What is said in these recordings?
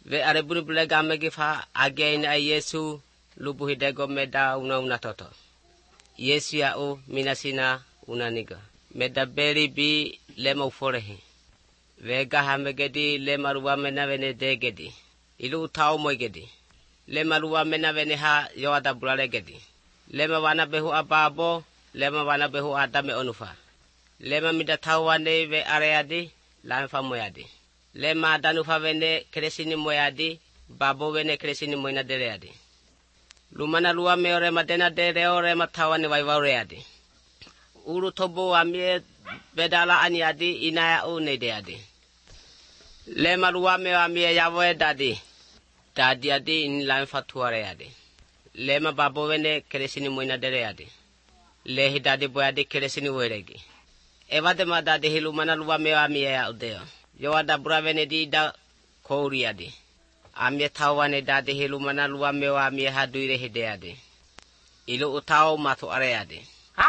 Ve are bule game gifa again a Yesu lubu hidego meda una toto. Yesu ya o minasina unaniga. Meda beri bi lema uforehi. Vega hamegedi lema ruwa mena vene degedi. Ilu utao moigedi. Lema ruwa mena vene ha yoada bulale gedi. Lema wana behu ababo, lema wana behu adame onufa. Lema mida tawane ve areadi, lamfa moyadi. Lema danufa vene kresini moyadi, babo vene kresini moyna dereadi. Lumana luwa meore madena dereore matawane waivareadi. Uru tobo amie bedala aniadi inaya unedeadi. Lema luwa me amie yawe dadi. Dadi adi in lamfa tuareadi. Lema babo vene kresini moyna dereadi. Lehi dadi boyadi kresini weregi. Evade ma dadi hilumana luwa me amie ya udeo. Yoada buravene di da kouriadi. Amie tawane dadi hilumana luwa me amie haduire hideadi. Ilu utao matu areadi.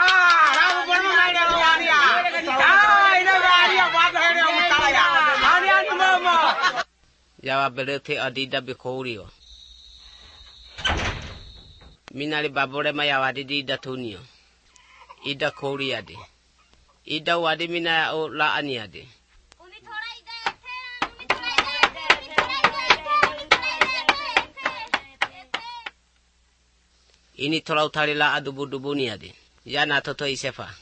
Yawa belete adida bikourio. Minali babore ma yawa dida tunio. Ida kouriadi. Ida wadi mina o la aniadi. Ini tolau tari la adubu-dubu niadi. Yana toto isefa.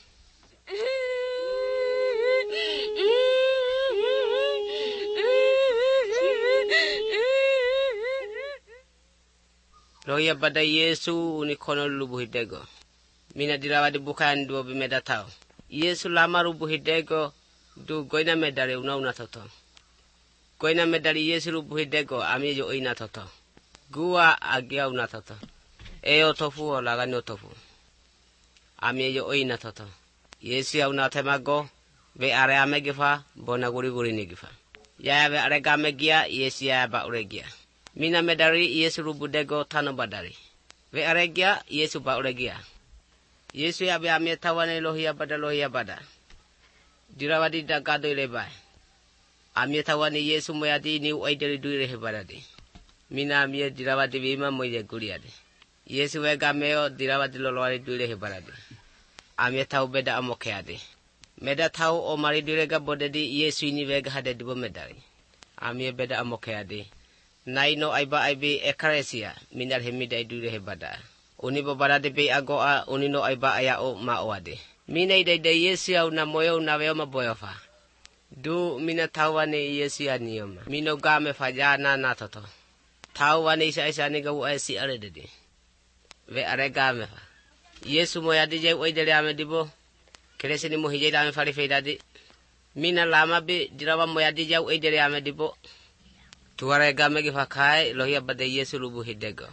Roya bada Yesu unikono lubu hidego. Mina dirawadi bukan dua bimeda tau. Yesu lama rubu hidego du goina medari una toto. Goina medari Yesu rubu hidego ami yo ina toto. Gua agia una toto. Eo tofu o lagani o tofu. Ami yo ina toto. Yesu ya una temago ve are amegifa bona guri nigifa. Ya ve are gamegia Yesu ya ba uregia. Mina medari Yesu rubu dego tano badari. Ve aregia Yesu ba uregia. Yesu ya be ame tawane lohia bada. Dirawadi da gado lebai. Ame tawane Yesu moyadi ni uaidari duire hebadadi. Mina ame dirawadi bima moye guriade. Yesu wega meo dirawadi loloari duire hebadadi. Ame tau beda amokeade. Meda tau o mari durega bodedi Yesu ini wega hade dibo medari. Ame beda amokeade. Naino aiba aibi ekaresia minar hemida duire hebada. Uni babada be agoa unino aiba aya o maoade. Mina ide Yesu au na moyo na weo maboyofa. Du mina tawane Yesu ya niyoma. Mino game fajana na toto. Tawane isa niga uwe si arededi. Ve are game fa. Yesu moya dije uidele ame dibo. Keresi ni muhije ame farifeidadi. Mina lama bi dirawa moya dije uidele ame dibo. Tuare game gifakai lohia bade Yesu lubu hidego.